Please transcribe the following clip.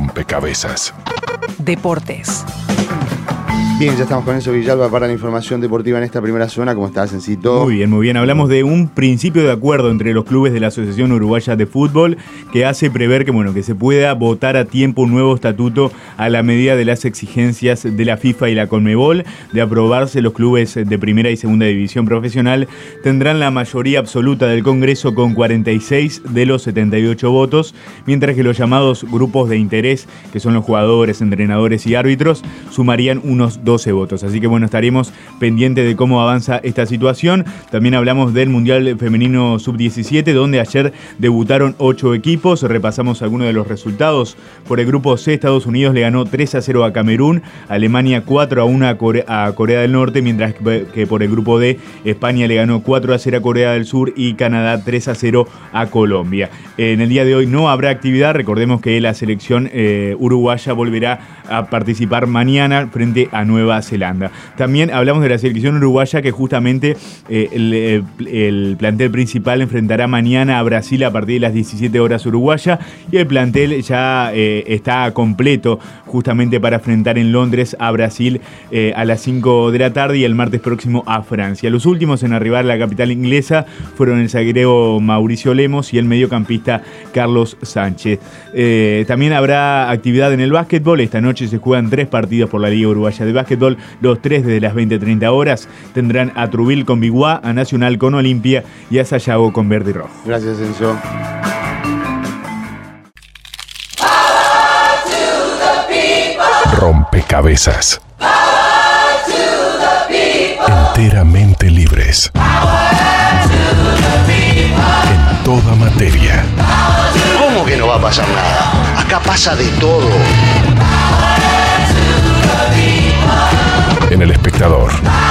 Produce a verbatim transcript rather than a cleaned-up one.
Rompecabezas. Deportes. Bien, ya estamos con Enzo Villalba para la información deportiva en esta primera zona. ¿Cómo estás, Encito? Muy bien, muy bien. Hablamos de un principio de acuerdo entre los clubes de la Asociación Uruguaya de Fútbol que hace prever que, bueno, que se pueda votar a tiempo un nuevo estatuto a la medida de las exigencias de la FIFA y la Conmebol. De aprobarse, los clubes de primera y segunda división profesional tendrán la mayoría absoluta del Congreso con cuarenta y seis de los setenta y ocho votos, mientras que los llamados grupos de interés, que son los jugadores, entrenadores y árbitros, sumarían unos doce votos. Así que bueno, estaremos pendientes de cómo avanza esta situación. También hablamos del Mundial Femenino sub diecisiete, donde ayer debutaron ocho equipos. Repasamos algunos de los resultados. Por el grupo C, Estados Unidos le ganó tres a cero a Camerún, Alemania cuatro a uno a Corea, a Corea del Norte, mientras que por el grupo D, España le ganó cuatro a cero a Corea del Sur y Canadá tres a cero a Colombia. En el día de hoy no habrá actividad. Recordemos que la selección eh, uruguaya volverá a participar mañana frente a Nueva Zelanda. También hablamos de la selección uruguaya, que justamente eh, el, el, el plantel principal enfrentará mañana a Brasil a partir de las diecisiete horas uruguaya, y el plantel ya eh, está completo justamente para enfrentar en Londres a Brasil eh, a las cinco de la tarde y el martes próximo a Francia. Los últimos en arribar a la capital inglesa fueron el zaguero Mauricio Lemos y el mediocampista Carlos Sánchez. Eh, también habrá actividad en el básquetbol. Esta noche se juegan tres partidos por la Liga Uruguaya de Básquetbol. Los tres desde las veinte treinta horas tendrán a Trubil con Biguá, a Nacional con Olimpia y a Sayago con Verde y Rojo. Gracias, Enzo. Rompecabezas. Enteramente libres. En toda materia. ¿Cómo que no va a pasar nada? Acá pasa de todo. En El Espectador.